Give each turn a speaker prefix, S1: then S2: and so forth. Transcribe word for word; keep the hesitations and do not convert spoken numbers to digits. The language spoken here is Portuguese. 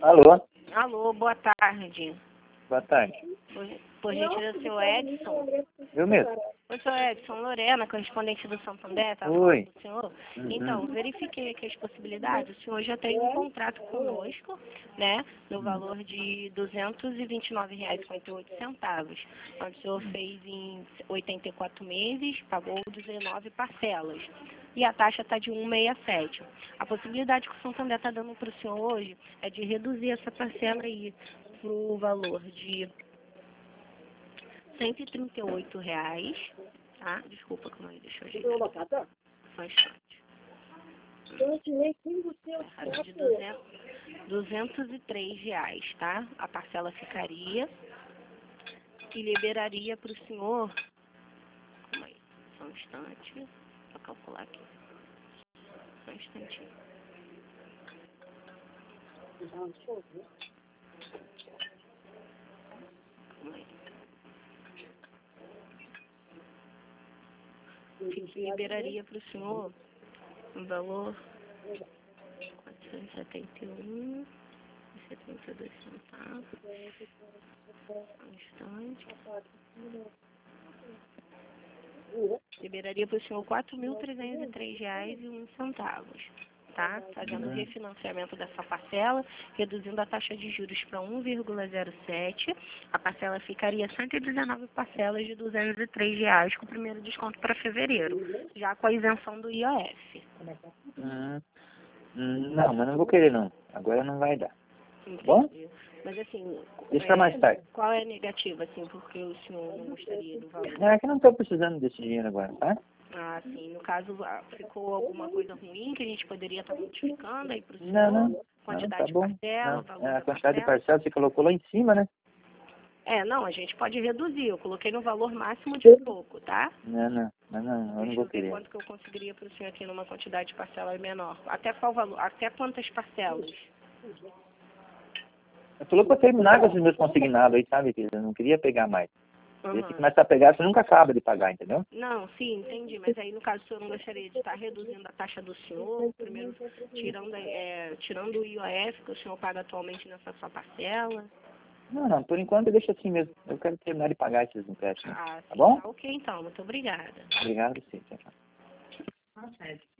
S1: Alô?
S2: Alô, boa tarde.
S1: Boa tarde.
S2: Por, por gentileza, seu Edson.
S1: Eu mesmo?
S2: Oi, seu Edson, Lorena, correspondente do Santander, tá falando
S1: Oi.
S2: do senhor?
S1: Uhum.
S2: Então, verifiquei aqui as possibilidades. O senhor já tem um contrato conosco, né, no valor de duzentos e vinte e nove reais e cinquenta e oito centavos, onde o senhor fez em oitenta e quatro meses, pagou dezenove parcelas. E a taxa está de cento e sessenta e sete. A possibilidade que o Santander está dando para o senhor hoje é de reduzir essa parcela aí para o valor de cento e trinta e oito reais, tá? Desculpa, calma aí, deixa eu ajeitar. Só um instante. Errado, de duzentos, duzentos e três reais, tá? A parcela ficaria e liberaria para o senhor, calma aí, só um instante, para calcular aqui. Só um instantinho. Calma aí. Que liberaria para o senhor um valor quatrocentos e setenta e um e setenta e dois centavos. Um instante. Liberaria para o senhor quatro mil trezentos e três reais e um centavos, tá? Fazendo o refinanciamento dessa parcela, reduzindo a taxa de juros para um vírgula zero sete. A parcela ficaria cento e dezenove parcelas de duzentos e três reais, com o primeiro desconto para fevereiro, já com a isenção do I O F.
S1: Hum, hum, não, mas não vou querer não. Agora não vai dar.
S2: Entendi.
S1: Bom?
S2: Mas assim,
S1: Deixa pra
S2: é,
S1: mais tarde.
S2: qual é a negativa, assim, porque o senhor não gostaria do valor?
S1: É que eu não estou precisando desse dinheiro agora, tá?
S2: Ah, sim. No caso, ah, ficou alguma coisa ruim que a gente poderia estar modificando aí para o senhor?
S1: Não, não.
S2: Quantidade
S1: Não, tá
S2: de
S1: bom.
S2: parcela,
S1: Não.
S2: valor
S1: É, a
S2: da
S1: quantidade de
S2: parcela?
S1: parcela você colocou lá em cima, né?
S2: É, não, a gente pode reduzir. Eu coloquei no valor máximo de pouco, tá?
S1: Não, não. Não, não, eu não
S2: Deixa
S1: vou
S2: eu ver
S1: querer.
S2: quanto que eu conseguiria para o senhor aqui numa quantidade de parcela menor. Até qual valor? Até quantas parcelas?
S1: Eu falou pra terminar com esses meus consignados aí, sabe? Que eu não queria pegar mais. E se
S2: Aham.
S1: começar a pegar, você nunca acaba de pagar, entendeu?
S2: Não, sim, entendi. Mas aí, no caso, o senhor não gostaria de estar reduzindo a taxa do senhor, primeiro tirando, é, tirando o I O F que o senhor paga atualmente nessa sua parcela?
S1: Não, não. Por enquanto deixa assim mesmo. Eu quero terminar de pagar esses empréstimos.
S2: Ah,
S1: Tá
S2: sim,
S1: bom?
S2: tá ok então. Muito obrigada.
S1: Obrigado, sim. Tchau, tchau.